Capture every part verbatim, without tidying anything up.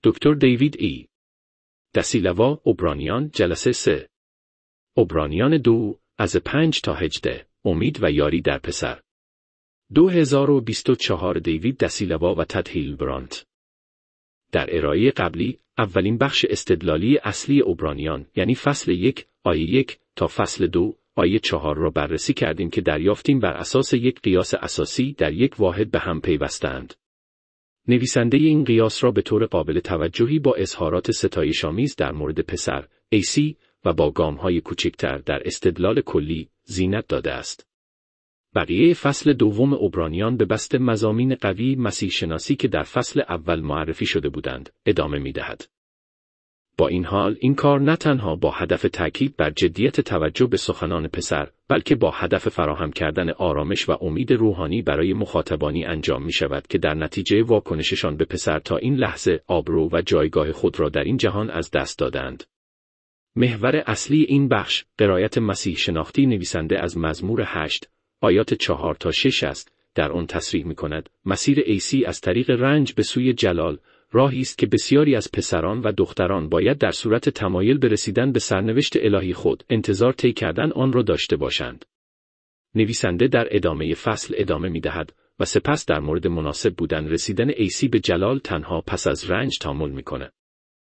دکتر دیوید ای. دسیلوا، عبرانیان، جلسه سه. عبرانیان دو، از پنج تا هجده، امید و یاری در پسر. دو هزار و بیست و چهار دیوید دسیلوا و تد هیلبرانت. در ارائه قبلی، اولین بخش استدلالی اصلی عبرانیان، یعنی فصل یک، آیه یک تا فصل دو، آیه چهار را بررسی کردیم که دریافتیم بر اساس یک قیاس اساسی در یک واحد به هم پیوستند. نویسنده این قیاس را به طور قابل توجهی با اظهارات ستایش‌آمیز در مورد پسر، ایسی، و با گام‌های کوچکتر در استدلال کلی، زینت داده است. بقیه فصل دوم عبرانیان به بسط مضامین قوی مسیح شناسی که در فصل اول معرفی شده بودند، ادامه می‌دهد. با این حال این کار نه تنها با هدف تاکید بر جدیت توجه به سخنان پسر، بلکه با هدف فراهم کردن آرامش و امید روحانی برای مخاطبانی انجام می شود که در نتیجه واکنششان به پسر تا این لحظه آبرو و جایگاه خود را در این جهان از دست دادند. محور اصلی این بخش، قرائت مسیح شناختی نویسنده از مزمور هشت، آیات چهار تا شش است. در آن تصریح می کند مسیر عیسی از طریق رنج به سوی جلال، راهی است که بسیاری از پسران و دختران باید در صورت تمایل به رسیدن به سرنوشت الهی خود انتظار طی کردن آن را داشته باشند. نویسنده در ادامه فصل ادامه می دهد و سپس در مورد مناسب بودن رسیدن عیسی به جلال تنها پس از رنج تأمل می کند.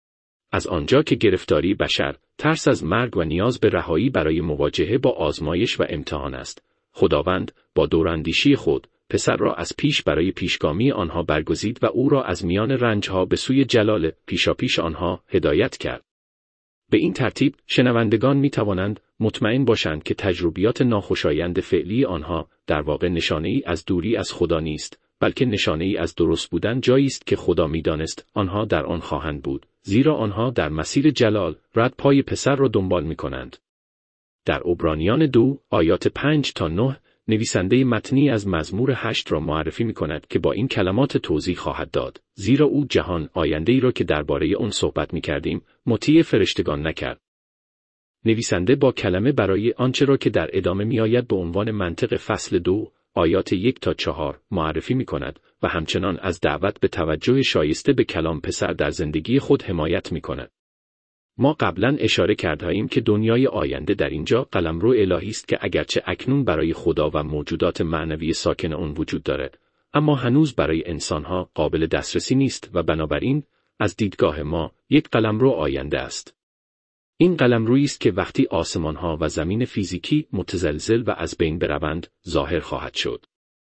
از آنجا که گرفتاری بشر، ترس از مرگ و نیاز به رهایی برای مواجهه با آزمایش و امتحان است، خداوند با دوراندیشی خود پسر را از پیش برای پیشگامی آنها برگزید و او را از میان رنجها به سوی جلال پیشاپیش آنها هدایت کرد. به این ترتیب شنوندگان می توانند مطمئن باشند که تجربیات ناخوشایند فعلی آنها در واقع نشانه‌ای از دوری از خدا نیست، بلکه نشانه‌ای از درست بودن جایی است که خدا می‌دانست آنها در آن خواهند بود، زیرا آنها در مسیر جلال رد پای پسر را دنبال می‌کنند. در عبرانیان دو، آیات پنج تا نه، نویسنده متنی از مزمور هشت را معرفی می‌کند که با این کلمات توضیح خواهد داد، زیرا او جهان آینده‌ای را که درباره آن صحبت می‌کردیم، مطیع فرشتگان نکرد. نویسنده با کلمه برای آنچه را که در ادامه می‌آید به عنوان منطق فصل دو، آیات یک تا چهار معرفی می‌کند و همچنان از دعوت به توجه شایسته به کلام پسر در زندگی خود حمایت می‌کند. ما قبلا اشاره کرده‌ایم که دنیای آینده در اینجا قلمرو الهی است که اگرچه اکنون برای خدا و موجودات معنوی ساکن آن وجود دارد، اما هنوز برای انسانها قابل دسترسی نیست و بنابراین از دیدگاه ما یک قلمرو آینده است. این قلمرویی است که وقتی آسمانها و زمین فیزیکی متزلزل و از بین بروند، ظاهر خواهد شد.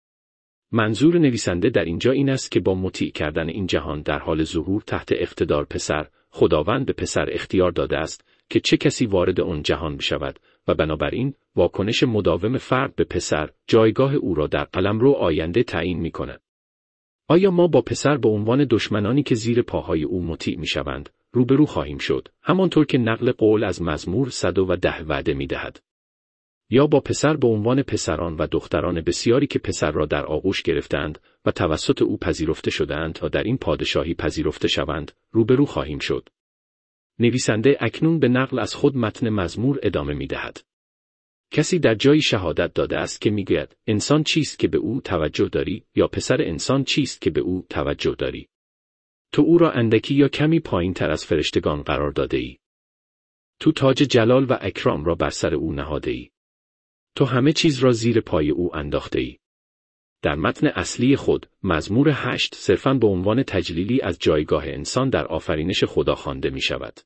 منظور نویسنده در اینجا این است که با مطیع کردن این جهان در حال ظهور تحت اقتدار پسر، خداوند به پسر اختیار داده است که چه کسی وارد آن جهان بشود و بنابراین واکنش مداوم فرد به پسر جایگاه او را در قلمرو آینده تعیین می‌کند. آیا ما با پسر به عنوان دشمنانی که زیر پاهای او مطیع می‌شوند روبرو خواهیم شد، همانطور که نقل قول از مزمور صد و ده وعده می‌دهد؟ یا با پسر به عنوان پسران و دختران بسیاری که پسر را در آغوش گرفتند و توسط او پذیرفته شدند تا در این پادشاهی پذیرفته شوند روبرو خواهیم شد؟ نویسنده اکنون به نقل از خود متن مزمور ادامه می‌دهد. کسی در جایی شهادت داده است که میگوید انسان چیست که به او توجه داری، یا پسر انسان چیست که به او توجه داری؟ تو او را اندکی یا کمی پایین تر از فرشتگان قرار داده ای. تو تاج جلال و اکرام را بر سر او نهاده ای. تو همه چیز را زیر پای او انداخته ای. در متن اصلی خود، مزمور هشت صرفاً به عنوان تجلیلی از جایگاه انسان در آفرینش خدا خوانده می شود.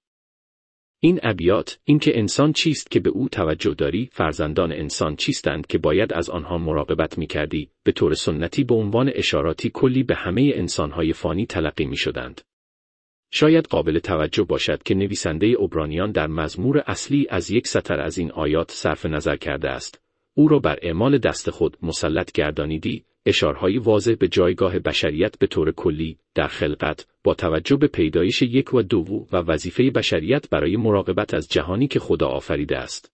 این ابیات، اینکه انسان چیست که به او توجه داری، فرزندان انسان چیستند که باید از آنها مراقبت می کردی، به طور سنتی به عنوان اشاراتی کلی به همه انسانهای فانی تلقی می شدند. شاید قابل توجه باشد که نویسنده عبرانیان در مزمور اصلی از یک سطر از این آیات صرف نظر کرده است. او را بر اعمال دست خود مسلط گردانیدی، اشارهای واضح به جایگاه بشریت به طور کلی در خلقت، با توجه به پیدایش یک و دو و وظیفه بشریت برای مراقبت از جهانی که خدا آفریده است.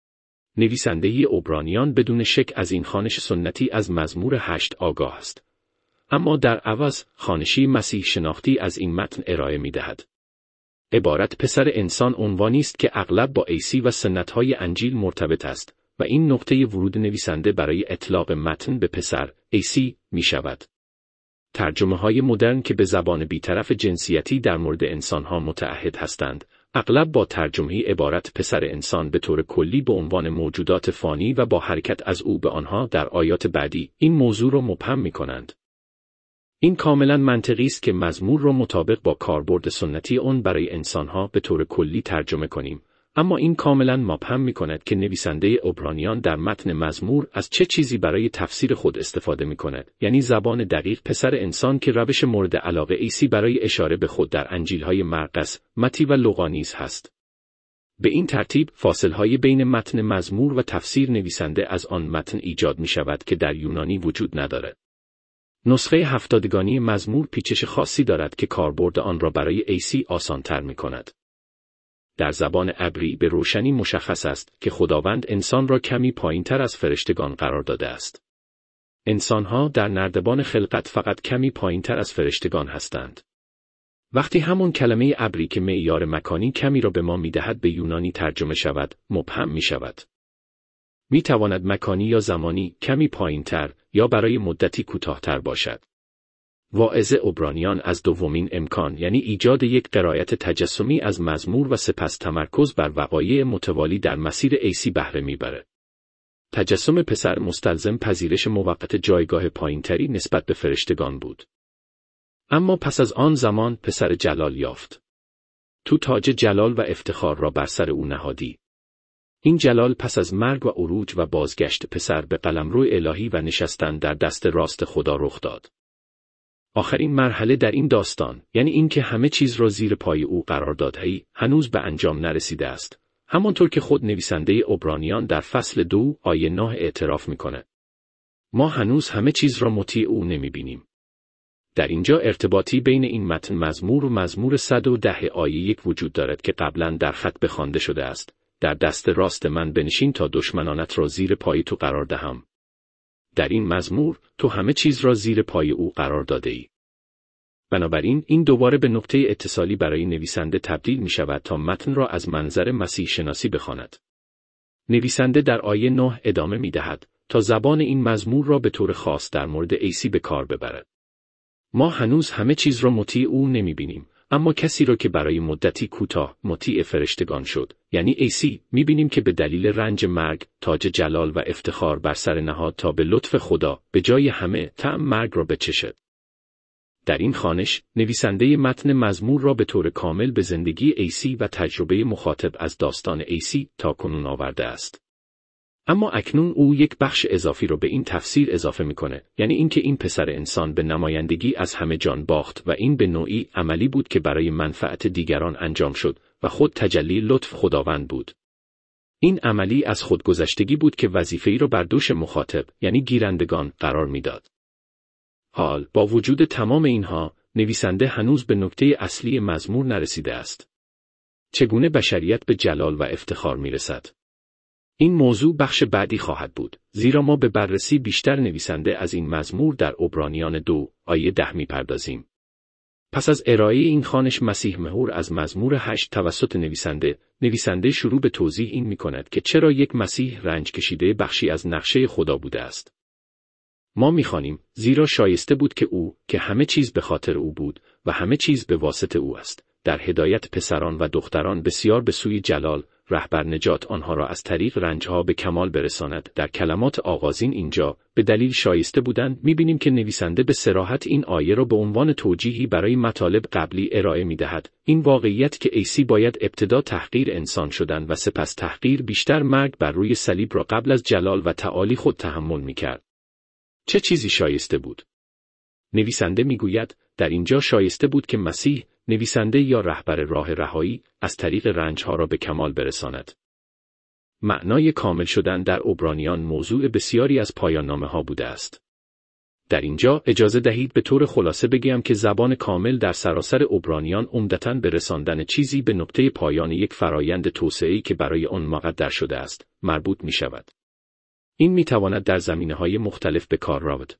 نویسنده عبرانیان بدون شک از این خوانش سنتی از مزمور هشت آگاه است. اما در عوض خوانشی مسیح شناختی از این متن ارائه می دهد. عبارت پسر انسان عنوانی است که اغلب با عیسی و سنت‌های انجیل مرتبط است و این نقطه ورود نویسنده برای اطلاق متن به پسر، عیسی، می شود. ترجمه های مدرن که به زبان بیطرف جنسیتی در مورد انسانها متعهد هستند، اغلب با ترجمه‌ای عبارت پسر انسان به طور کلی به عنوان موجودات فانی و با حرکت از او به آنها در آیات بعدی این موضوع را مبهم می‌کنند. این کاملا منطقی است که مزمور را مطابق با کاربرد سنتی آن برای انسانها به طور کلی ترجمه کنیم، اما این کاملا مبهم می‌کند که نویسنده عبرانیان در متن مزمور از چه چیزی برای تفسیر خود استفاده می‌کند، یعنی زبان دقیق پسر انسان که روش مورد علاقه عیسی برای اشاره به خود در انجیل‌های مرقس، متی و لوقا نیز هست. به این ترتیب فاصله‌های بین متن مزمور و تفسیر نویسنده از آن متن ایجاد می‌شود که در یونانی وجود ندارد. نسخه هفتادگانی مزمور پیچش خاصی دارد که کاربرد آن را برای عیسی آسان‌تر می‌کند. در زبان عبری به روشنی مشخص است که خداوند انسان را کمی پایین‌تر از فرشتگان قرار داده است. انسان‌ها در نردبان خلقت فقط کمی پایین‌تر از فرشتگان هستند. وقتی همون کلمه عبری که معیار مکانی کمی را به ما می‌دهد به یونانی ترجمه شود، مبهم می‌شود. می‌تواند مکانی یا زمانی کمی پایین‌تر یا برای مدتی کوتاه‌تر باشد. واعظ عبرانیان از دومین امکان، یعنی ایجاد یک قرائت تجسمی از مزمور و سپس تمرکز بر وقایع متوالی در مسیر عیسی بهره می‌برد. تجسم پسر مستلزم پذیرش موقت جایگاه پایین‌تری نسبت به فرشتگان بود. اما پس از آن زمان پسر جلال یافت. تو تاج جلال و افتخار را بر سر او نهادی. این جلال پس از مرگ و عروج و بازگشت پسر به قلمرو الهی و نشستن در دست راست خدا رخ داد. آخرین مرحله در این داستان، یعنی اینکه همه چیز را زیر پای او قرار داده‌ای، هنوز به انجام نرسیده است. همانطور که خود نویسنده عبرانیان در فصل دو آیه نه اعتراف می‌کند. ما هنوز همه چیز را مطیع او نمی‌بینیم. در اینجا ارتباطی بین این متن مزمور و مزمور صد و ده آیه یک وجود دارد که قبلاً در خط بخوانده شده است. در دست راست من بنشین تا دشمنانت را زیر پای تو قرار دهم. در این مزمور تو همه چیز را زیر پای او قرار داده ای. بنابراین این دوباره به نقطه اتصالی برای نویسنده تبدیل می شود تا متن را از منظر مسیح شناسی بخواند. نویسنده در آیه نه ادامه می دهد تا زبان این مزمور را به طور خاص در مورد عیسی به کار ببرد. ما هنوز همه چیز را مطیع او نمی بینیم، اما کسی را که برای مدتی کوتاه مطیع فرشتگان شد، یعنی عیسی، می بینیم که به دلیل رنج مرگ تاج جلال و افتخار بر سر نهاد تا به لطف خدا به جای همه طعم مرگ را بچشد. در این خوانش، نویسنده متن مزمور را به طور کامل به زندگی عیسی و تجربه مخاطب از داستان عیسی تا کنون آورده است. اما اکنون او یک بخش اضافی را به این تفسیر اضافه میکنه، یعنی اینکه این پسر انسان به نمایندگی از همه جان باخت و این به نوعی عملی بود که برای منفعت دیگران انجام شد و خود تجلی لطف خداوند بود. این عملی از خودگذشتگی بود که وظیفه‌ای را بر دوش مخاطب، یعنی گیرندگان، قرار میداد. حال با وجود تمام اینها، نویسنده هنوز به نکته اصلی مزمور نرسیده است. چگونه بشریت به جلال و افتخار میرسد؟ این موضوع بخش بعدی خواهد بود، زیرا ما به بررسی بیشتر نویسنده از این مزمور در عبرانیان دو آیه ده میپردازیم. پس از ارائه این خوانش مسیح مهور از مزمور هشت توسط نویسنده، نویسنده شروع به توضیح این میکند که چرا یک مسیح رنج کشیده بخشی از نقشه خدا بوده است. ما میخوانیم زیرا شایسته بود که او، که همه چیز به خاطر او بود و همه چیز به واسطه او است، در هدایت پسران و دختران بسیار به سوی جلال، رهبر نجات آنها را از طریق رنجها به کمال برساند. در کلمات آغازین اینجا، به دلیل شایسته بودن، میبینیم که نویسنده به صراحت این آیه را به عنوان توجیهی برای مطالب قبلی ارائه میدهد. این واقعیت که عیسی باید ابتدا تحقیر انسان شدن و سپس تحقیر بیشتر مرگ بر روی صلیب را قبل از جلال و تعالی خود تحمل میکرد. چه چیزی شایسته بود؟ نویسنده میگوید در اینجا شایسته بود که مسیح، نویسنده یا رهبر راه رهایی، از طریق رنجها را به کمال برساند. معنای کامل شدن در عبرانیان موضوع بسیاری از پایان‌نامه ها بوده است. در اینجا اجازه دهید به طور خلاصه بگویم که زبان کامل در سراسر عبرانیان عمدتاً به رساندن چیزی به نقطه پایان یک فرایند توسعه‌ای که برای آن مقدر شده است، مربوط می شود. این می تواند در زمینه‌های مختلف به کار رود.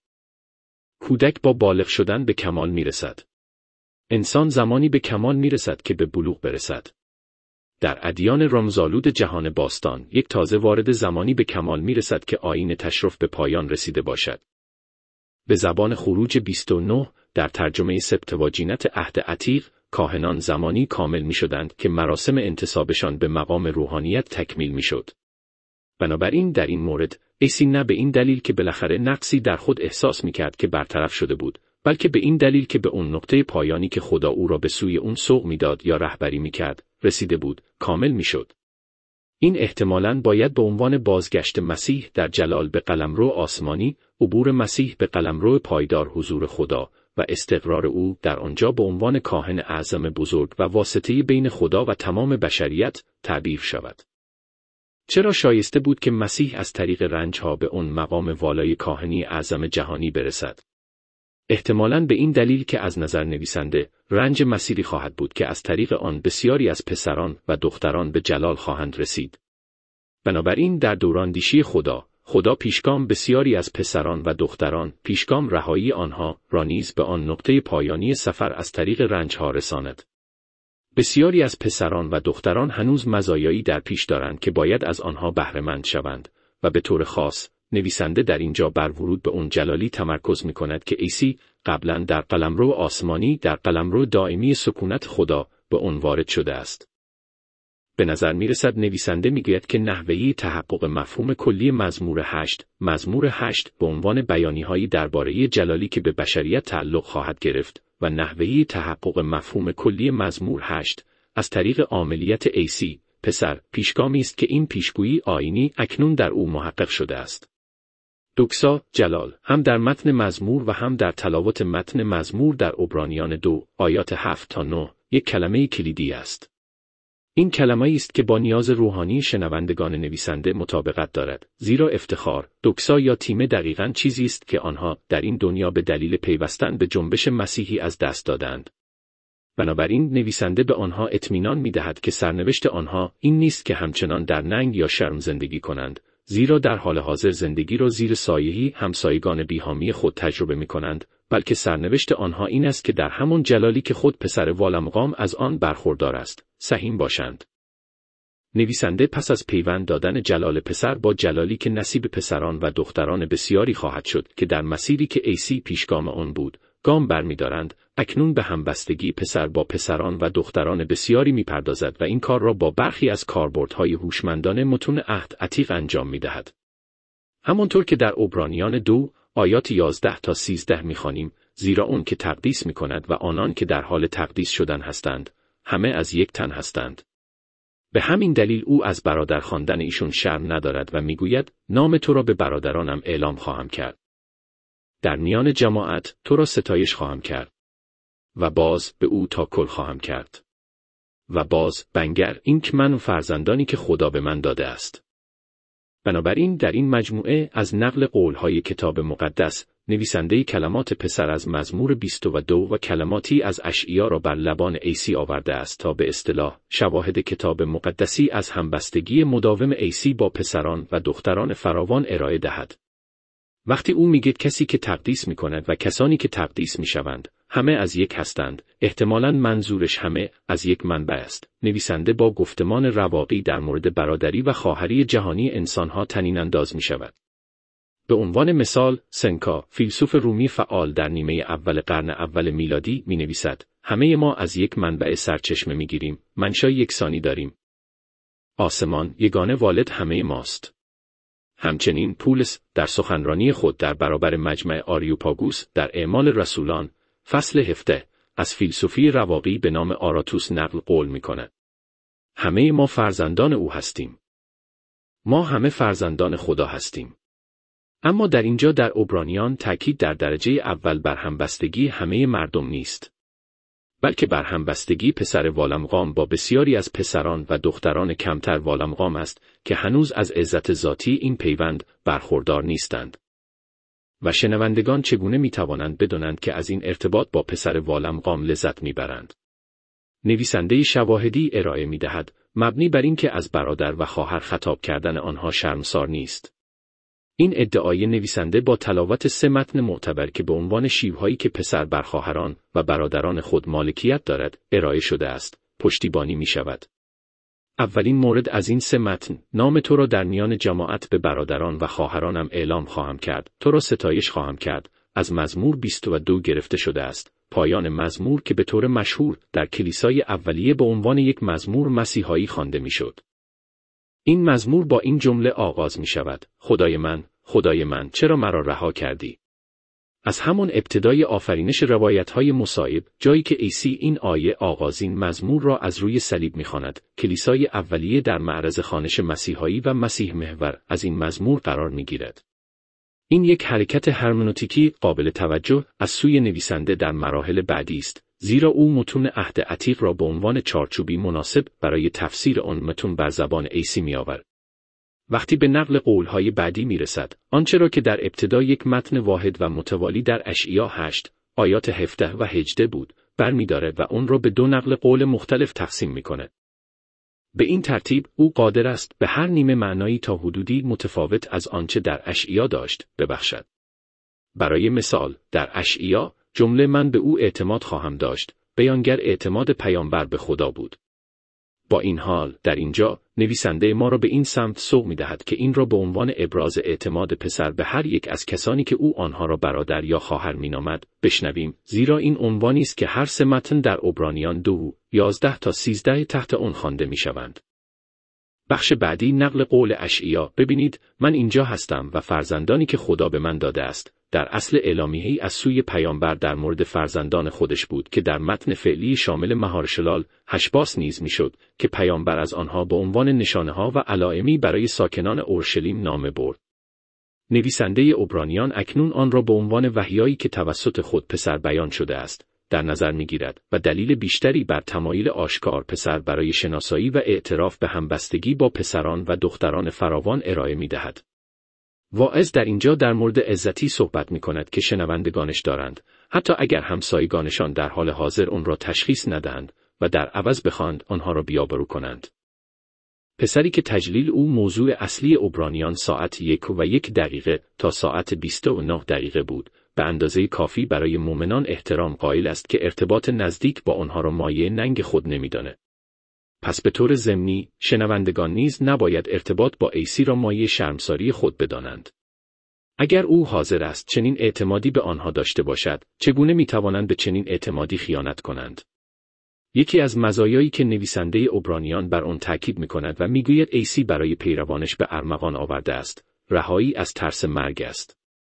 کودک با بالغ شدن به کمال می رسد. انسان زمانی به کمال می رسد که به بلوغ برسد. در ادیان رمزآلود جهان باستان، یک تازه وارد زمانی به کمال می رسد که آیین تشرف به پایان رسیده باشد. به زبان خروج بیست و نه، در ترجمه سبتواجینت عهد عتیق، کاهنان زمانی کامل می شدند که مراسم انتسابشان به مقام روحانیت تکمیل می شد. بنابراین در این مورد، عیسی نه به این دلیل که بالاخره نقصی در خود احساس می کرد که برطرف شده بود، بلکه به این دلیل که به اون نقطه پایانی که خدا او را به سوی اون سوق می داد یا رهبری می کرد، رسیده بود، کامل می شد. این احتمالاً باید به عنوان بازگشت مسیح در جلال به قلمرو آسمانی، عبور مسیح به قلمرو پایدار حضور خدا و استقرار او در آنجا به عنوان کاهن اعظم بزرگ و واسطه بین خدا و تمام بشریت تعبیر شود. چرا شایسته بود که مسیح از طریق رنجها به اون مقام والای کاهنی اعظم جهانی برسد؟ احتمالاً به این دلیل که از نظر نویسنده، رنج مسیری خواهد بود که از طریق آن بسیاری از پسران و دختران به جلال خواهند رسید. بنابراین در دوران دیشی خدا، خدا پیشگام بسیاری از پسران و دختران، پیشگام رهایی آنها را نیز به آن نقطه پایانی سفر از طریق رنجها رساند. بسیاری از پسران و دختران هنوز مزایایی در پیش دارند که باید از آنها بهره مند شوند و به طور خاص نویسنده در اینجا بر ورود به اون جلالی تمرکز می کند که عیسی قبلا در قلمرو آسمانی، در قلمرو دائمی سکونت خدا به اون وارد شده است. به نظر می رسد نویسنده می گوید که نحوهی تحقق مفهوم کلی مزمور هشت، مزمور هشت به عنوان بیانیهایی درباره جلالی که به بشریت تعلق خواهد گرفت و نحوهی تحقق مفهوم کلی مزمور هشت از طریق عاملیت عیسی، پسر، پیشگامی است که این پیشگویی آیینی اکنون در او محقق شده است. دوکسا، جلال، هم در متن مزمور و هم در تلاوت متن مزمور در عبرانیان دو، آیات هفت تا نه، یک کلمه کلیدی است. این کلمه‌ای است که با نیاز روحانی شنوندگان نویسنده مطابقت دارد، زیرا افتخار، دوکسا یا تیمه دقیقاً چیزی است که آنها در این دنیا به دلیل پیوستن به جنبش مسیحی از دست دادند. بنابراین نویسنده به آنها اطمینان می‌دهد که سرنوشت آنها این نیست که همچنان در ننگ یا شرم زندگی کنند، زیرا در حال حاضر زندگی را زیر سایه‌ای همسایگان بی‌حامی خود تجربه می‌کنند، بلکه سرنوشت آنها این است که در همون جلالی که خود پسر والمقام از آن برخوردار است، سهیم باشند. نویسنده پس از پیوند دادن جلال پسر با جلالی که نصیب پسران و دختران بسیاری خواهد شد که در مسیری که عیسی پیشگام آن بود، گام برمی‌دارند، اکنون به همبستگی پسر با پسران و دختران بسیاری می‌پردازد و این کار را با برخی از کاربردهای هوشمندانه متون عهد عتیق انجام می‌دهد. همانطور که در عبرانیان دو، آیات یازده تا سیزده می‌خوانیم، زیرا اون که تقدیس می‌کند و آنان که در حال تقدیس شدن هستند، همه از یک تن هستند. به همین دلیل او از برادر خواندن ایشون شرم ندارد و میگوید نام تو را به برادرانم اعلام خواهم کرد. در میان جماعت تو را ستایش خواهم کرد. و باز به او تاکل خواهم کرد. و باز بنگر این که من و فرزندانی که خدا به من داده است. بنابراین در این مجموعه از نقل قولهای کتاب مقدس، نویسنده کلمات پسر از مزمور بیست و دو و کلماتی از اشعیا را بر لبان عیسی آورده است تا به اصطلاح شواهد کتاب مقدسی از همبستگی مداوم عیسی با پسران و دختران فراوان ارائه دهد. وقتی او میگه کسی که تقدیس میکند و کسانی که تقدیس میشوند، همه از یک هستند، احتمالاً منظورش همه از یک منبع است. نویسنده با گفتمان رواقی در مورد برادری و خواهری جهانی انسانها طنین انداز میشود. به عنوان مثال، سنکا، فیلسوف رومی فعال در نیمه اول قرن اول میلادی می نویسد، همه ما از یک منبع سرچشمه می گیریم، منشأ یکسانی داریم. آسمان، یگانه والد همه ماست. همچنین پولس در سخنرانی خود در برابر مجمع آریوپاگوس در اعمال رسولان، فصل هفده، از فیلسوفی رواقی به نام آراتوس نقل قول می کند. همه ما فرزندان او هستیم. ما همه فرزندان خدا هستیم. اما در اینجا در عبرانیان تأکید در درجه اول بر همبستگی همه مردم نیست، بلکه بر همبستگی پسر والمقام با بسیاری از پسران و دختران کمتر والمقام است که هنوز از عزت ذاتی این پیوند برخوردار نیستند. و شنوندگان چگونه می توانند بدانند که از این ارتباط با پسر والمقام لذت می برند؟ نویسنده شواهدی ارائه می دهد، مبنی بر این که از برادر و خواهر خطاب کردن آنها شرمسار نیست. این ادعای نویسنده با تلاوت سه متن معتبر که به عنوان شیوهایی که پسر بر خواهران و برادران خود مالکیت دارد ارائه شده است، پشتیبانی می شود. اولین مورد از این سه متن، نام تو را در میان جماعت به برادران و خواهرانم اعلام خواهم کرد، تو را ستایش خواهم کرد، از مزمور بیست و دو گرفته شده است. پایان مزمور که به طور مشهور در کلیسای اولیه به عنوان یک مزمور مسیحایی خوانده میشد. این مزمور با این جمله آغاز می شود: خدای من، خدای من، چرا مرا رها کردی؟ از همان ابتدای آفرینش روایت‌های مصائب، جایی که عیسی این آیه آغازین مزمور را از روی صلیب می‌خواند، کلیسای اولیه در معرض خوانش مسیحایی و مسیح محور از این مزمور قرار می‌گیرد. این یک حرکت هرمنوتیکی قابل توجه از سوی نویسنده در مراحل بعدی است، زیرا او متون عهد عتیق را به عنوان چارچوبی مناسب برای تفسیر آن متون بر زبان عیسی می‌آورد. وقتی به نقل قولهای بعدی میرسد، آنچه را که در ابتدا یک متن واحد و متوالی در اشعیا هشت آیات هفده و هجده بود، برمی‌دارد و آن را به دو نقل قول مختلف تقسیم می‌کند. به این ترتیب او قادر است به هر نیمه معنایی تا حدودی متفاوت از آنچه در اشعیا داشت ببخشد. برای مثال، در اشعیا جمله من به او اعتماد خواهم داشت، بیانگر اعتماد پیامبر به خدا بود. با این حال در اینجا نویسنده ما را به این سمت سوق می‌دهد که این را به عنوان ابراز اعتماد پسر به هر یک از کسانی که او آنها را برادر یا خواهر مینامد بشنویم، زیرا این عنوانی است که هر سه متن در عبرانیان دو یازده تا سیزده تحت آن خوانده می‌شوند. بخش بعدی نقل قول اشعیا: ببینید من اینجا هستم و فرزندانی که خدا به من داده است، در اصل اعلامیه‌ای از سوی پیامبر در مورد فرزندان خودش بود که در متن فعلی شامل مهارشلال هشباس نیز میشد که پیامبر از آنها به عنوان نشانه‌ها و علائمی برای ساکنان اورشلیم نامه برد. نویسنده عبرانیان اکنون آن را به عنوان وحیایی که توسط خود پسر بیان شده است در نظر می‌گیرد و دلیل بیشتری بر تمایل آشکار پسر برای شناسایی و اعتراف به همبستگی با پسران و دختران فراوان ارائه می‌دهد. واعظ در اینجا در مورد عزتی صحبت می‌کند که شنوندگانش دارند، حتی اگر همسایگانشان در حال حاضر آن را تشخیص ندهند و در عوض بخواهند آنها را بی‌آبرو کنند. پسری که تجلیل او موضوع اصلی عبرانیان ساعت یک و یک دقیقه تا ساعت بیست و نه دقیقه بود، به اندازه کافی برای مؤمنان احترام قائل است که ارتباط نزدیک با آنها را مایه ننگ خود نمی‌داند. پس به طور ضمنی، شنوندگان نیز نباید ارتباط با عیسی را مایه شرمساری خود بدانند. اگر او حاضر است چنین اعتمادی به آنها داشته باشد، چگونه می‌توانند به چنین اعتمادی خیانت کنند؟ یکی از مزایایی که نویسنده عبرانیان بر آن تاکید می‌کند و می‌گوید عیسی برای پیروانش به ارمغان آورده است، رهایی از ترس مرگ است.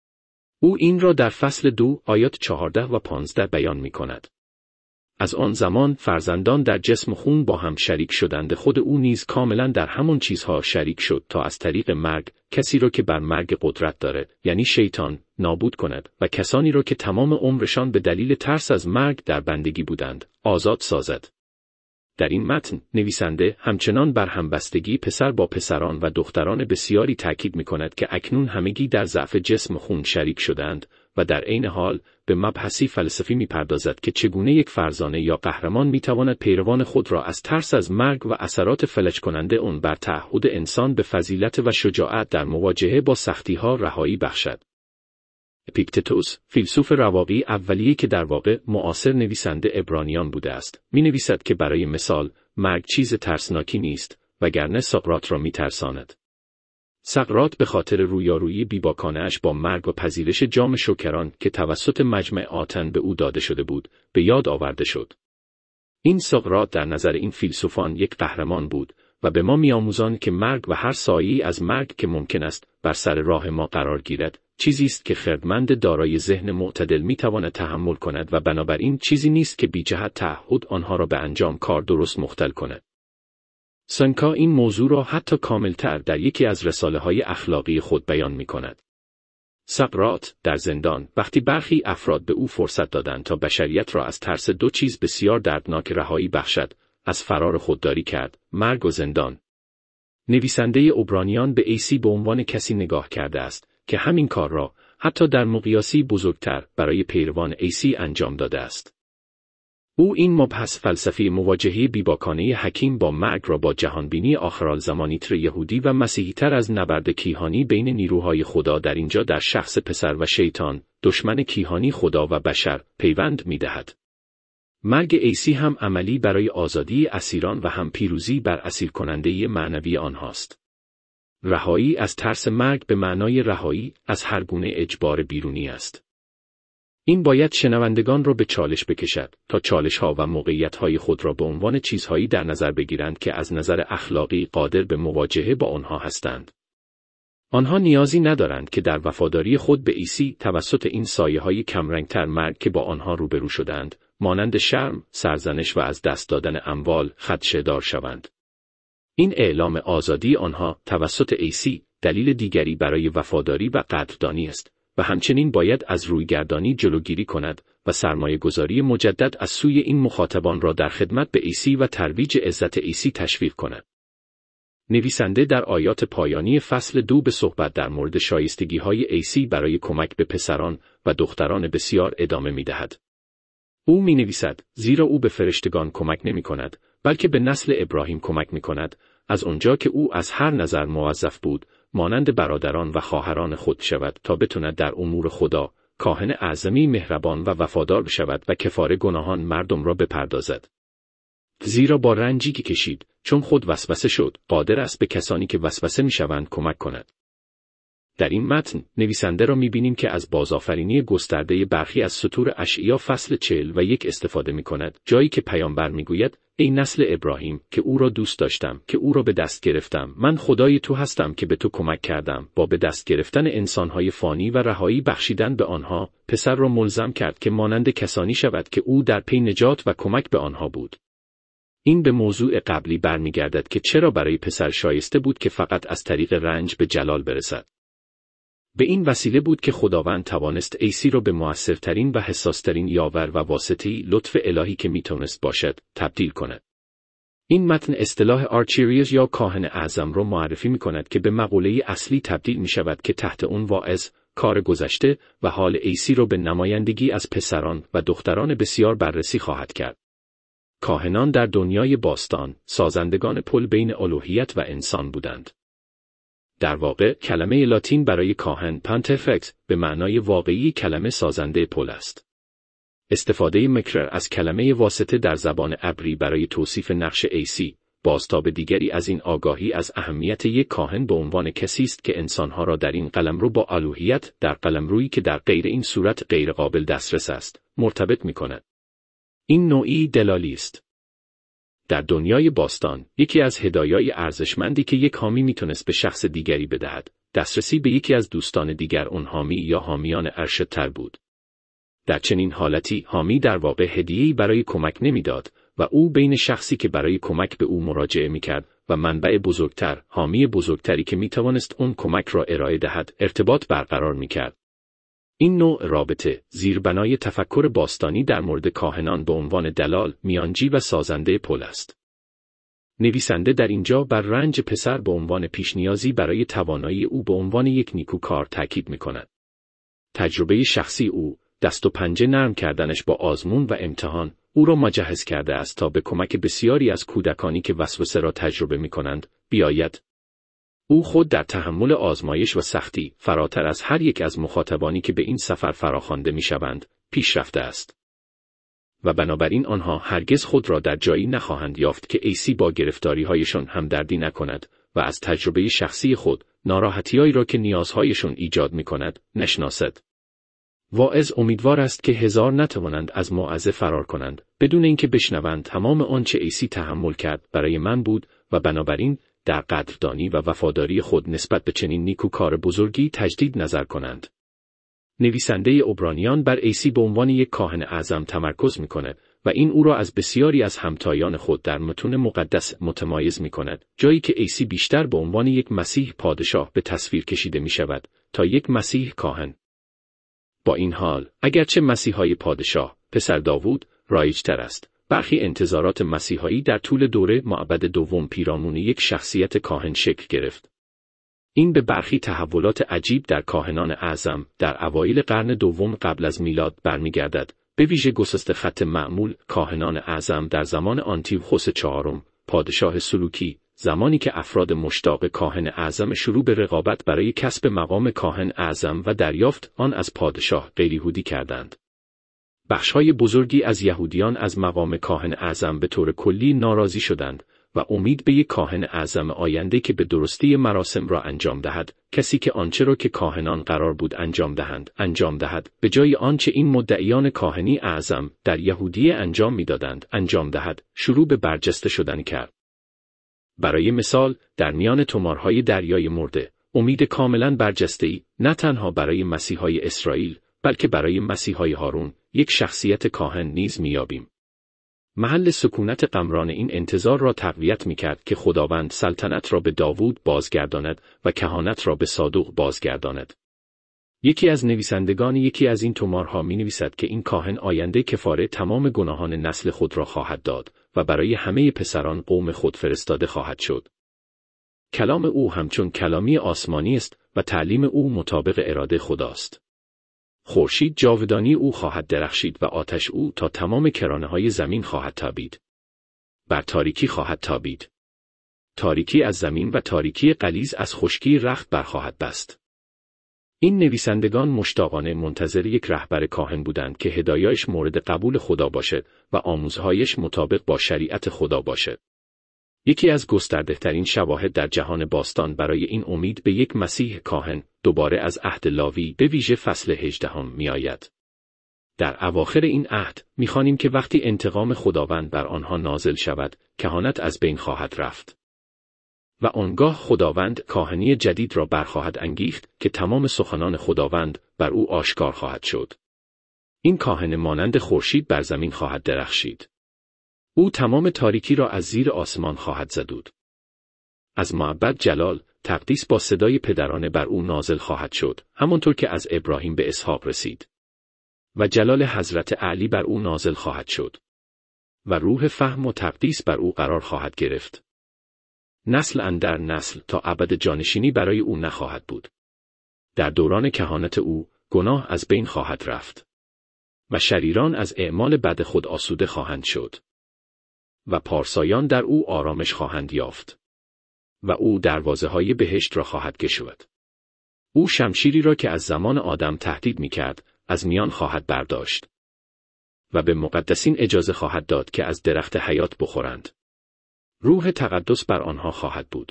او این را در فصل دو آیات چهارده و پانزده بیان می‌کند. از آن زمان فرزندان در جسم و خون با هم شریک شدند، خود او نیز کاملا در همان چیزها شریک شد تا از طریق مرگ کسی را که بر مرگ قدرت دارد، یعنی شیطان، نابود کند و کسانی را که تمام عمرشان به دلیل ترس از مرگ در بندگی بودند، آزاد سازد. در این متن نویسنده همچنان بر همبستگی پسر با پسران و دختران بسیاری تاکید می‌کند که اکنون همگی در ضعف جسم و خون شریک شدند و در عین حال به مبحثی فلسفی می‌پردازد که چگونه یک فرزانه یا قهرمان می‌تواند پیروان خود را از ترس از مرگ و اثرات فلج کننده آن بر تعهد انسان به فضیلت و شجاعت در مواجهه با سختی‌ها رهایی بخشد. اپیکتتوس، فیلسوف رواقی اولیه که در واقع معاصر نویسنده عبرانیان بوده است، می‌نویسد که برای مثال مرگ چیز ترسناکی نیست، وگرنه سقراط را می‌ترساند. سقراط به خاطر رویارویی بیباکانه‌اش با مرگ و پذیرش جام شوکران که توسط مجمع آتن به او داده شده بود، به یاد آورده شد. این سقراط در نظر این فیلسوفان یک قهرمان بود و به ما می‌آموزاند که مرگ و هر سایه‌ای از مرگ که ممکن است بر سر راه ما قرار گیرد، چیزی است که خردمند دارای ذهن معتدل می‌تواند تحمل کند و بنابراین چیزی نیست که بی جهت تعهد آنها را به انجام کار درست مختل کند. سنکا این موضوع را حتی کاملتر در یکی از رساله‌های اخلاقی خود بیان می‌کند. سقراط در زندان وقتی برخی افراد به او فرصت دادند تا بشریت را از ترس دو چیز بسیار دردناک رهایی بخشد، از فرار خودداری کرد، مرگ و زندان. نویسنده عبرانیان به عیسی به عنوان کسی نگاه کرده است که همین کار را حتی در مقیاسی بزرگتر برای پیروان عیسی انجام داده است. او این مبحث فلسفی مواجهه بیباکانه حکیم با مرگ را با جهانبینی آخرالزمانی تر یهودی و مسیحی تر از نبرد کیهانی بین نیروهای خدا در اینجا در شخص پسر و شیطان، دشمن کیهانی خدا و بشر، پیوند می‌دهد. مرگ عیسی هم عملی برای آزادی اسیران و هم پیروزی بر اسیر کننده معنوی آنهاست. رهایی از ترس مرگ به معنای رهایی از هر گونه اجبار بیرونی است. این باید شنوندگان را به چالش بکشد تا چالش‌ها و موقعیت‌های خود را به عنوان چیزهایی در نظر بگیرند که از نظر اخلاقی قادر به مواجهه با آنها هستند. آنها نیازی ندارند که در وفاداری خود به عیسی توسط این سایه‌های کمرنگتر مرگ که با آنها روبرو شدند، مانند شرم، سرزنش و از دست دادن اموال، خدشه‌دار شوند. این اعلام آزادی آنها توسط عیسی دلیل دیگری برای وفاداری و قدردانی است و همچنین باید از رویگردانی جلوگیری کند و سرمایه‌گذاری مجدد از سوی این مخاطبان را در خدمت به عیسی و ترویج عزت عیسی تشویق کند. نویسنده در آیات پایانی فصل دو به صحبت در مورد شایستگی‌های عیسی برای کمک به پسران و دختران بسیار ادامه می‌دهد. او می‌نویسد: زیرا او به فرشتگان کمک نمی‌کند، بلکه به نسل ابراهیم کمک می‌کند، از آنجا که او از هر نظر موظف بود، مانند برادران و خواهران خود شود تا بتواند در امور خدا کاهن اعظمی مهربان و وفادار بشود و کفاره گناهان مردم را بپردازد. زیرا با رنجی که کشید، چون خود وسوسه شد، قادر است به کسانی که وسوسه می‌شوند کمک کند. در این متن، نویسنده را می‌بینیم که از بازآفرینی گسترده برخی از سطور اشعیا فصل چهل و یک استفاده می‌کند، جایی که پیامبر می‌گوید: ای نسل ابراهیم که او را دوست داشتم، که او را به دست گرفتم، من خدای تو هستم که به تو کمک کردم، با به دست گرفتن انسان‌های فانی و رهایی بخشیدن به آنها، پسر را ملزم کرد که مانند کسانی شود که او در پی نجات و کمک به آنها بود. این به موضوع قبلی برمیگردد که چرا برای پسر شایسته بود که فقط از طریق رنج به جلال برسد. به این وسیله بود که خداوند توانست عیسی را به مؤثرترین و حساسترین یاور و واسطه‌ای لطف الهی که میتونست باشد، تبدیل کند. این متن اصطلاح آرچیریوس یا کاهن اعظم را معرفی میکند که به مقوله اصلی تبدیل میشود که تحت اون واعظ، کار گذشته و حال عیسی را به نمایندگی از پسران و دختران بسیار بررسی خواهد کرد. کاهنان در دنیای باستان، سازندگان پل بین الوهیت و انسان بودند. در واقع، کلمه لاتین برای کاهن پانتفکس به معنای واقعی کلمه سازنده پل است. استفاده مکرر از کلمه واسطه در زبان عبری برای توصیف نقش عیسی، بازتاب دیگری از این آگاهی از اهمیت یک کاهن به عنوان کسی است که انسانها را در این قلمرو با الوهیت، در قلمرویی که در غیر این صورت غیر قابل دسترس است، مرتبط می‌کند. این نوعی دلالی است. در دنیای باستان، یکی از هدایای ارزشمندی که یک حامی میتونست به شخص دیگری بدهد، دسترسی به یکی از دوستان دیگر اون حامی یا حامیان ارشدتر بود. در چنین حالتی، حامی در واقع هدیه‌ای برای کمک نمیداد و او بین شخصی که برای کمک به او مراجعه میکرد و منبع بزرگتر، حامی بزرگتری که میتوانست اون کمک را ارائه دهد، ارتباط برقرار میکرد. این نوع رابطه، زیربنای تفکر باستانی در مورد کاهنان به عنوان دلال، میانجی و سازنده پل است. نویسنده در اینجا بر رنج پسر به عنوان پیشنیازی برای توانایی او به عنوان یک نیکوکار تاکید می‌کند. تجربه شخصی او، دست و پنجه نرم کردنش با آزمون و امتحان، او را مجهز کرده است تا به کمک بسیاری از کودکانی که وسوسه را تجربه می‌کنند، بیاید. او خود در تحمل آزمایش و سختی، فراتر از هر یک از مخاطبانی که به این سفر فراخوانده می‌شوند، پیشرفته است. و بنابراین آنها هرگز خود را در جایی نخواهند یافت که عیسی با گرفتاری‌هایشان همدردی نکند و از تجربه شخصی خود، ناراحتی‌هایی را که نیازهایشان ایجاد می‌کند، نشناسد. واعظ امیدوار است که هزار نتوانند از موعظه فرار کنند، بدون اینکه بشنوند تمام آنچه عیسی تحمل کرد برای من بود و بنابراین در قدردانی و وفاداری خود نسبت به چنین نیکوکار بزرگی تجدید نظر کنند. نویسنده عبرانیان بر عیسی به عنوان یک کاهن اعظم تمرکز می‌کند و این او را از بسیاری از همتایان خود در متون مقدس متمایز می‌کند، جایی که عیسی بیشتر به عنوان یک مسیح پادشاه به تصویر کشیده می‌شود تا یک مسیح کاهن. با این حال، اگرچه مسیحای پادشاه، پسر داوود، رایج‌تر است، برخی انتظارات مسیحایی در طول دوره معبد دوم پیرامون یک شخصیت کاهن شکل گرفت. این به برخی تحولات عجیب در کاهنان اعظم در اوایل قرن دوم قبل از میلاد برمیگردد، به ویژه گسست خط معمول کاهنان اعظم در زمان آنتیوخوس چهارم، پادشاه سلوکی، زمانی که افراد مشتاق کاهن اعظم شروع به رقابت برای کسب مقام کاهن اعظم و دریافت آن از پادشاه غیریهودی کردند. بخش‌های بزرگی از یهودیان از مقام کاهن اعظم به طور کلی ناراضی شدند و امید به یک کاهن اعظم آینده که به درستی مراسم را انجام دهد، کسی که آنچه را که کاهنان قرار بود انجام دهند انجام دهد، به جای آنچه این مدعیان کاهنی اعظم در یهودیه انجام میدادند انجام دهد، شروع به برجسته شدن کرد. برای مثال، در میان تومارهای دریای مرده، امید کاملا برجسته‌ای نه تنها برای مسیحای اسرائیل، بلکه برای مسیحای هارون، یک شخصیت کاهن نیز می‌یابیم. محل سکونت غمران این انتظار را تقویت می‌کرد که خداوند سلطنت را به داوود بازگرداند و کهانت را به صادوق بازگرداند. یکی از نویسندگان یکی از این تومارها می‌نویسد که این کاهن آینده کفاره تمام گناهان نسل خود را خواهد داد و برای همه پسران قوم خود فرستاده خواهد شد. کلام او همچون کلامی آسمانی است و تعلیم او مطابق اراده خداست. خورشید جاودانی او خواهد درخشید و آتش او تا تمام کرانه‌های زمین خواهد تابید. بر تاریکی خواهد تابید. تاریکی از زمین و تاریکی غلیظ از خشکی رخت برخواهد بست. این نویسندگان مشتاقانه منتظر یک رهبر کاهن بودند که هدایایش مورد قبول خدا باشد و آموزهایش مطابق با شریعت خدا باشد. یکی از گسترده‌ترین شواهد در جهان باستان برای این امید به یک مسیح کاهن دوباره از عهد لاوی به ویژه فصل هجدهم می‌آید. در اواخر این عهد می‌خوانیم که وقتی انتقام خداوند بر آنها نازل شود، کهانت از بین خواهد رفت. و آنگاه خداوند کاهنی جدید را برخواهد انگیخت که تمام سخنان خداوند بر او آشکار خواهد شد. این کاهن مانند خورشید بر زمین خواهد درخشید. او تمام تاریکی را از زیر آسمان خواهد زدود. از معبد جلال، تقدیس با صدای پدرانه بر او نازل خواهد شد، همانطور که از ابراهیم به اسحاق رسید. و جلال حضرت علی بر او نازل خواهد شد. و روح فهم و تقدیس بر او قرار خواهد گرفت. نسل اندر نسل تا ابد جانشینی برای او نخواهد بود. در دوران کهانت او، گناه از بین خواهد رفت. و شریران از اعمال بد خود آسوده خواهند شد. و پارسایان در او آرامش خواهند یافت. و او دروازه‌های بهشت را خواهد گشود. او شمشیری را که از زمان آدم تهدید می‌کرد، از میان خواهد برداشت. و به مقدسین اجازه خواهد داد که از درخت حیات بخورند. روح تقدس بر آنها خواهد بود.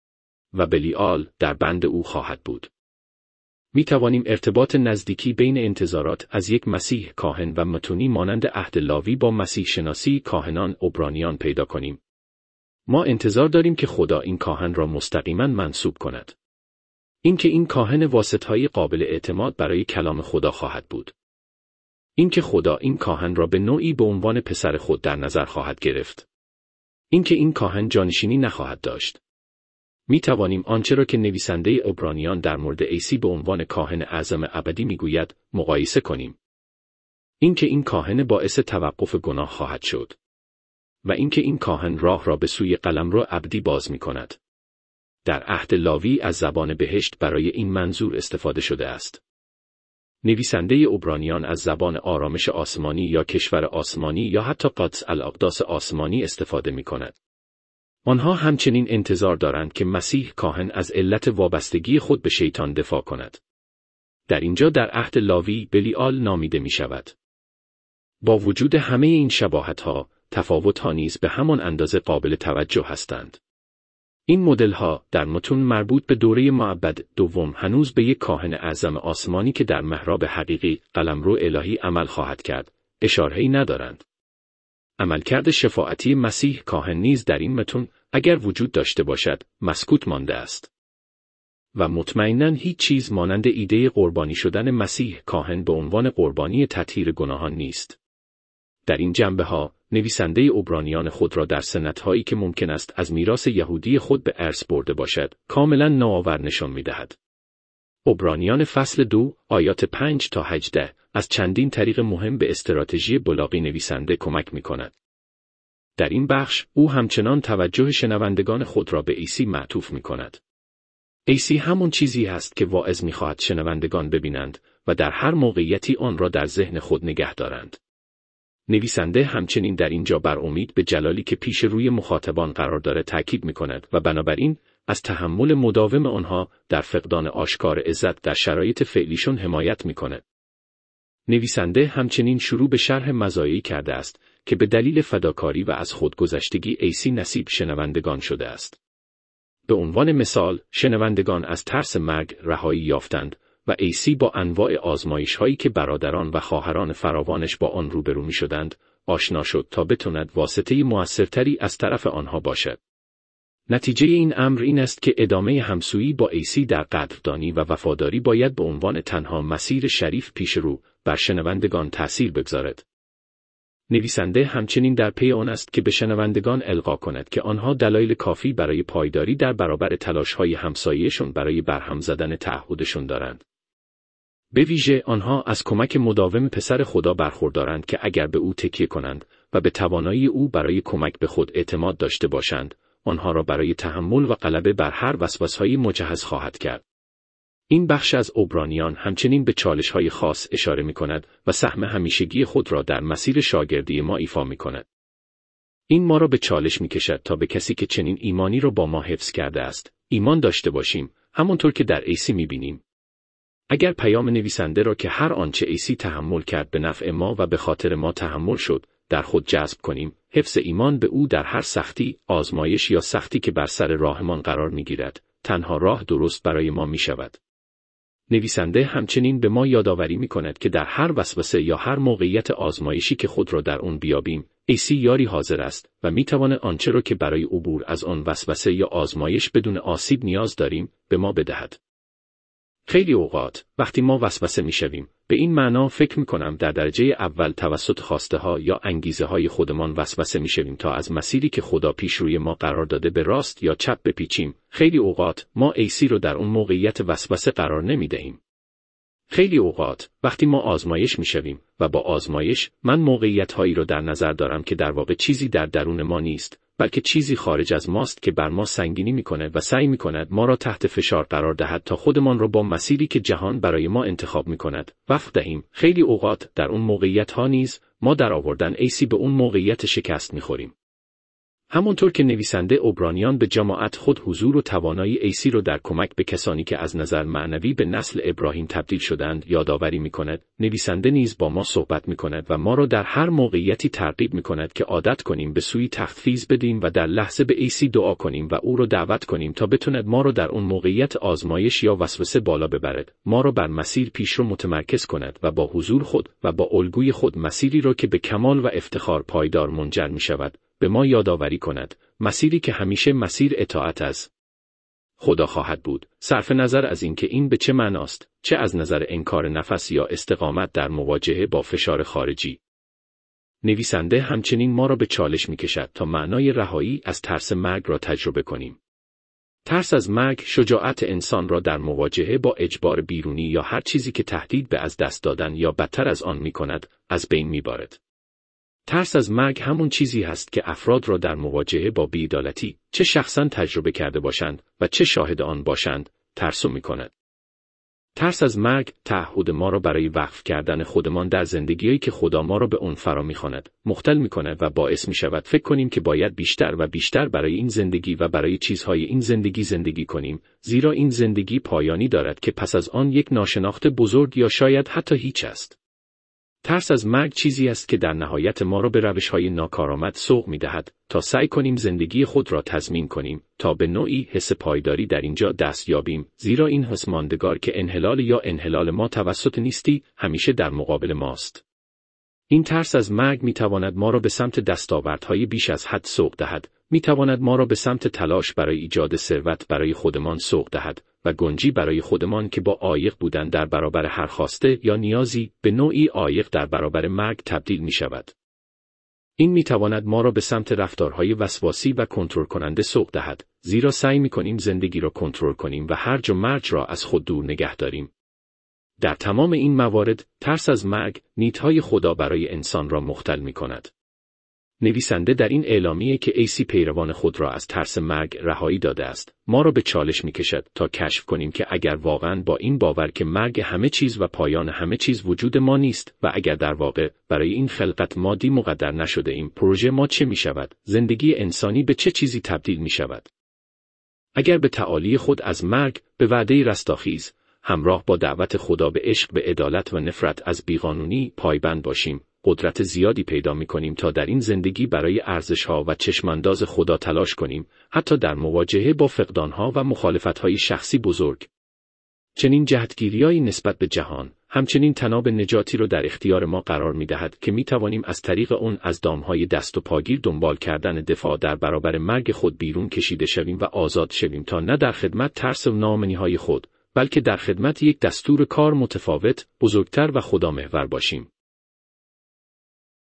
و بلیعال در بند او خواهد بود. می توانیم ارتباط نزدیکی بین انتظارات از یک مسیح کاهن و متونی مانند عهد لاوی با مسیح شناسی کاهنان عبرانیان پیدا کنیم. ما انتظار داریم که خدا این کاهن را مستقیما منصوب کند. اینکه این کاهن واسطه‌ای قابل اعتماد برای کلام خدا خواهد بود. اینکه خدا این کاهن را به نوعی به عنوان پسر خود در نظر خواهد گرفت. اینکه این کاهن جانشینی نخواهد داشت. می توانیم آنچه را که نویسنده عبرانیان در مورد عیسی به عنوان کاهن اعظم ابدی میگوید مقایسه کنیم. اینکه این کاهن باعث توقف گناه خواهد شد. و اینکه این کاهن راه را به سوی قلمرو ابدی باز می کند. در عهد لاوی از زبان بهشت برای این منظور استفاده شده است. نویسنده عبرانیان از زبان آرامش آسمانی یا کشور آسمانی یا حتی قدس الاقداس آسمانی استفاده می کند. آنها همچنین انتظار دارند که مسیح کاهن از علت وابستگی خود به شیطان دفاع کند. در اینجا در عهد لاوی بلیعال نامیده می شود. با وجود همه این شباهت‌ها، تفاوت‌ها نیز به همان اندازه قابل توجه هستند. این مدل‌ها در متون مربوط به دوره معبد دوم هنوز به یک کاهن اعظم آسمانی که در محراب حقیقی قلمرو الهی عمل خواهد کرد، اشاره‌ای ندارند. عملکرد شفاعتی مسیح کاهن نیز در این متون اگر وجود داشته باشد، مسکوت مانده است. و مطمئناً هیچ چیز مانند ایده قربانی شدن مسیح کاهن به عنوان قربانی تطهیر گناهان نیست. در این جنبه‌ها، نویسنده عبرانیان خود را در سنت‌هایی که ممکن است از میراث یهودی خود به ارث برده باشد، کاملاً نوآور نشان می‌دهد. عبرانیان فصل دو، آیات پنج تا هجده، از چندین طریق مهم به استراتژی بلاغی نویسنده کمک می‌کند. در این بخش، او همچنان توجه شنوندگان خود را به عیسی معطوف می‌کند. عیسی همون چیزی است که واعظ می‌خواهد شنوندگان ببینند و در هر موقعیتی آن را در ذهن خود نگه دارند. نویسنده همچنین در اینجا بر امید به جلالی که پیش روی مخاطبان قرار داره تاکید می‌کند و بنابراین از تحمل مداوم آنها در فقدان آشکار عزت در شرایط فعلیشون حمایت می‌کند. نویسنده همچنین شروع به شرح مزایایی کرده است که به دلیل فداکاری و از خودگذشتگی ایسی نصیب شنوندگان شده است. به عنوان مثال، شنوندگان از ترس مرگ رهایی یافتند و ایسی با انواع آزمایش‌هایی که برادران و خواهران فراوانش با آن روبرو می‌شدند، آشنا شد تا بتواند واسطه مؤثرتری از طرف آنها باشد. نتیجه این امر این است که ادامه همسویی با ایسی در قدردانی و وفاداری باید به عنوان تنها مسیر شریف پیش رو بر شنوندگان تأثیر بگذارد. نویسنده همچنین در پی آن است که به شنوندگان القا کند که آنها دلایل کافی برای پایداری در برابر تلاش‌های همسایه‌شان برای برهم زدن تعهدشون دارند. به ویژه آنها از کمک مداوم پسر خدا برخوردارند که اگر به او تکیه کنند و به توانایی او برای کمک به خود اعتماد داشته باشند، آنها را برای تحمل و غلبه بر هر وسوسه‌ای مجهز خواهد کرد. این بخش از عبرانیان همچنین به چالش‌های خاص اشاره می‌کند و سهم همیشگی خود را در مسیر شاگردی ما ایفا می‌کند. این ما را به چالش می‌کشد تا به کسی که چنین ایمانی را با ما حفظ کرده است، ایمان داشته باشیم، همانطور که در ایسی می‌بینیم. اگر پیام نویسنده را که هر آنچه ایسی تحمل کرد به نفع ما و به خاطر ما تحمل شد، در خود جذب کنیم، حفظ ایمان به او در هر سختی، آزمایش یا سختی که بر سر راهمان قرار می‌گیرد، تنها راه درست برای ما می‌شود. نویسنده همچنین به ما یادآوری می‌کند که در هر وسوسه یا هر موقعیت آزمایشی که خود را در آن بیابیم، ایسی یاری حاضر است و می‌تواند آنچه را که برای عبور از آن وسوسه یا آزمایش بدون آسیب نیاز داریم، به ما بدهد. خیلی اوقات وقتی ما وسوسه می‌شویم، به این معنا فکر می‌کنم در درجه اول توسط خواسته‌ها یا انگیزه‌های خودمان وسوسه می‌شویم تا از مسیری که خدا پیش روی ما قرار داده به راست یا چپ بپیچیم. خیلی اوقات ما ایسی رو در اون موقعیت وسوسه قرار نمی‌دهیم. خیلی اوقات وقتی ما آزمایش می‌شویم و با آزمایش من موقعیت‌هایی رو در نظر دارم که در واقع چیزی در درون ما نیست، بلکه چیزی خارج از ماست که بر ما سنگینی می‌کند و سعی می‌کند ما را تحت فشار قرار دهد تا خودمان را با مسیری که جهان برای ما انتخاب می‌کند وفق دهیم. خیلی اوقات در اون موقعیت‌ها نیز ما در آوردن ایسی به اون موقعیت شکست می‌خوریم. همونطور که نویسنده عبرانیان به جماعت خود حضور و توانایی ایسی رو در کمک به کسانی که از نظر معنوی به نسل ابراهیم تبدیل شدند یادآوری می‌کند، نویسنده نیز با ما صحبت می‌کند و ما را در هر موقعیتی ترغیب می‌کند که عادت کنیم به سوی تخفیض بدیم و در لحظه به ایسی دعا کنیم و او را دعوت کنیم تا بتواند ما را در اون موقعیت آزمایش یا وسوسه بالا ببرد، ما را بر مسیر پیش رو متمرکز کند و با حضور خود و با الگوی خود مسیری را که به کمال و افتخار پایدار منجر می‌شود به ما یادآوری کند، مسیری که همیشه مسیر اطاعت از خدا خواهد بود، صرف نظر از اینکه این به چه معناست، چه از نظر انکار نفس یا استقامت در مواجهه با فشار خارجی. نویسنده همچنین ما را به چالش می‌کشد تا معنای رهایی از ترس مرگ را تجربه کنیم. ترس از مرگ شجاعت انسان را در مواجهه با اجبار بیرونی یا هر چیزی که تهدید به از دست دادن یا بدتر از آن می‌کند، از بین می‌برد. ترس از مرگ همون چیزی هست که افراد را در مواجهه با بی‌عدالتی، چه شخصاً تجربه کرده باشند و چه شاهد آن باشند، ترسو می‌کند. ترس از مرگ تعهد ما را برای وقف کردن خودمان در زندگی‌ای که خدا ما را به اون فرا می‌خواند، مختل می‌کند و باعث می‌شود فکر کنیم که باید بیشتر و بیشتر برای این زندگی و برای چیزهای این زندگی زندگی کنیم، زیرا این زندگی پایانی دارد که پس از آن یک ناشناخت بزرگ یا شاید حتی هیچ است. ترس از مرگ چیزی است که در نهایت ما را به روش‌های ناکارآمد سوق می‌دهد تا سعی کنیم زندگی خود را تضمین کنیم تا به نوعی حس پایداری در اینجا دست یابیم، زیرا این حس ماندگار که انحلال یا انحلال ما توسط نیستی همیشه در مقابل ماست. این ترس از مرگ می‌تواند ما را به سمت دستاوردهای بیش از حد سوق دهد، می‌تواند ما را به سمت تلاش برای ایجاد ثروت برای خودمان سوق دهد و گنجی برای خودمان که با عایق بودن در برابر هر خواسته یا نیازی به نوعی عایق در برابر مرگ تبدیل می شود. این می تواند ما را به سمت رفتارهای وسواسی و کنترل کننده سوق دهد، زیرا سعی می کنیم زندگی را کنترل کنیم و هرج و مرج را از خود دور نگه داریم. در تمام این موارد، ترس از مرگ نیتهای خدا برای انسان را مختل می کند. نویسنده در این اعلامیه که ایسی پیروان خود را از ترس مرگ رهایی داده است، ما را به چالش می‌کشد تا کشف کنیم که اگر واقعاً با این باور که مرگ همه چیز و پایان همه چیز وجود ما نیست و اگر در واقع برای این خلقت مادی مقدر نشده ایم، پروژه ما چه می‌شود؟ زندگی انسانی به چه چیزی تبدیل می‌شود؟ اگر به تعالی خود از مرگ به وعده رستاخیز همراه با دعوت خدا به عشق به عدالت و نفرت از بیقانونی پایبند باشیم، قدرت زیادی پیدا می‌کنیم تا در این زندگی برای ارزش‌ها و چشمانداز خدا تلاش کنیم، حتی در مواجهه با فقدان‌ها و مخالفت‌های شخصی بزرگ. چنین جهتگیری‌هایی نسبت به جهان، همچنین تناب نجاتی را در اختیار ما قرار می‌دهد که می‌توانیم از طریق آن از دام‌های دست و پاگیر دنبال کردن دفاع در برابر مرگ خود بیرون کشیده شویم و آزاد شویم تا نه در خدمت ترس و ناامنی‌های خود، بلکه در خدمت یک دستور کار متفاوت، بزرگتر و خدامحور باشیم.